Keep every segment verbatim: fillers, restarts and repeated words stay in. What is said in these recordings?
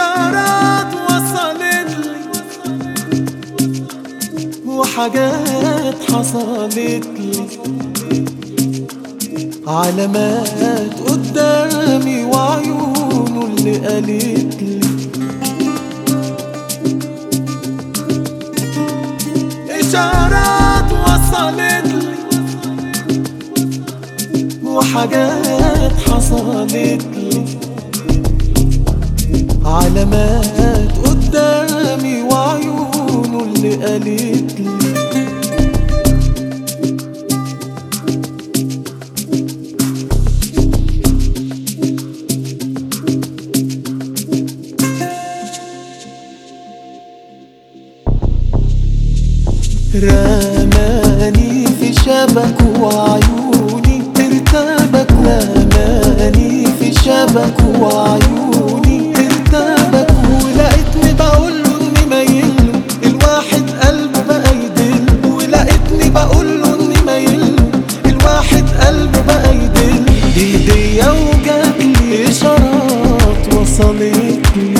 إشارات وصلتلي وحاجات حصلتلي، علامات قدامي وعيونه اللي قالتلي إشارات وصلتلي وحاجات حصلتلي، علامات قدامي وعيونه اللي قالتلي رماني في شبك وعيوني ارتبك، رماني في شبك وعيوني ارتبك، ولقيتني بقوله اني مايله الواحد قلبه بقى يدل، ولقيتني بقوله اني مايله الواحد قلبه بقى يدل، بايديا وجاتلي اشارات وصلتلي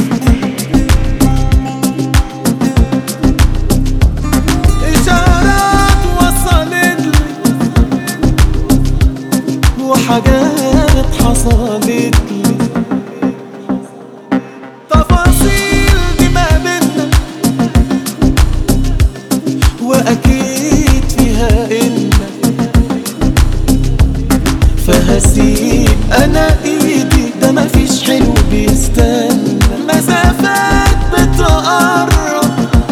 وحاجات حصلتلي، تفاصيل دي ما بينا وأكيد فيها إنا، فهسيب أنا إيدي ده مفيش حلو بيستنى، مسافات بتقرب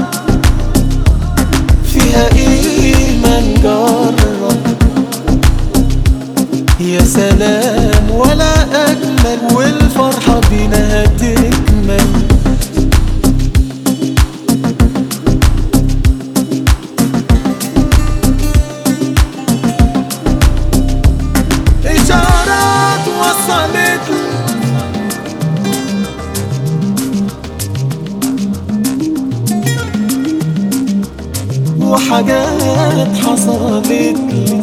فيها إيه ما نجرب، يا سلام ولا أجمل والفرحة بينا هتكمل. إشارات وصلتلي وحاجات حصلتلي،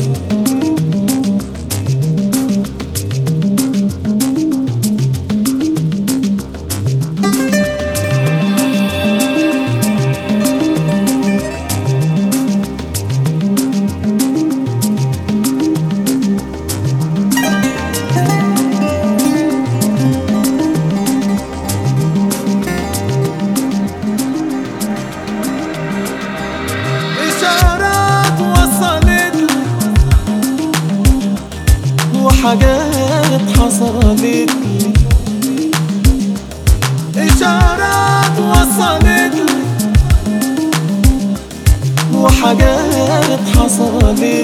وحاجات حصلتلي، إشارات وصلتلي وحاجات حصلتلي.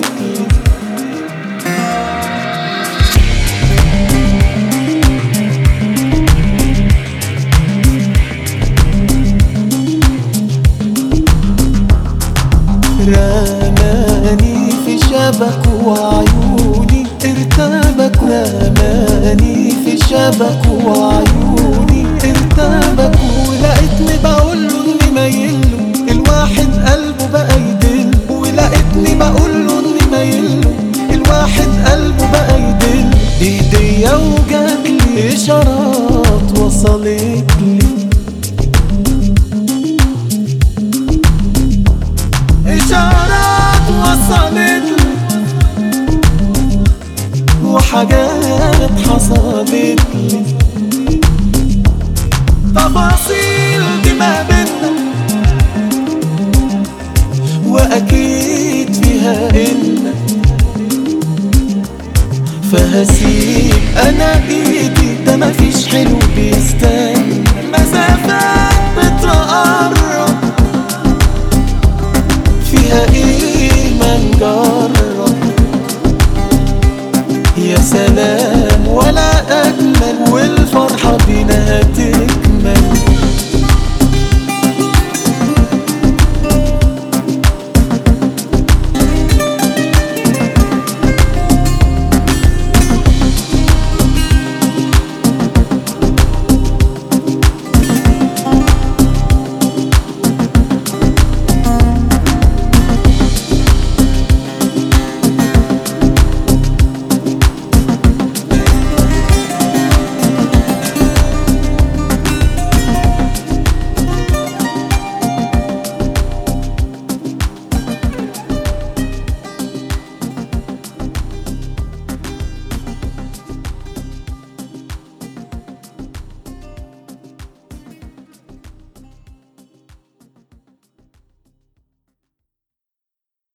رماني في شبك وعيوني ارتبك، رماني في شبك وعيوني ارتبك، ولقيتني بقوله اني مايله الواحد قلبه بقى يدل، ولقيتني بقوله اني مايله الواحد قلبه بقى يدل، بايديا وجاتلي اشارات وصلتلي إشارات وصلتلي وحاجات حصلتلي، تفاصيل دي ما بينا وأكيد فيها إنا، فهسيب أنا إيدي ده مفيش حلو بيستنى.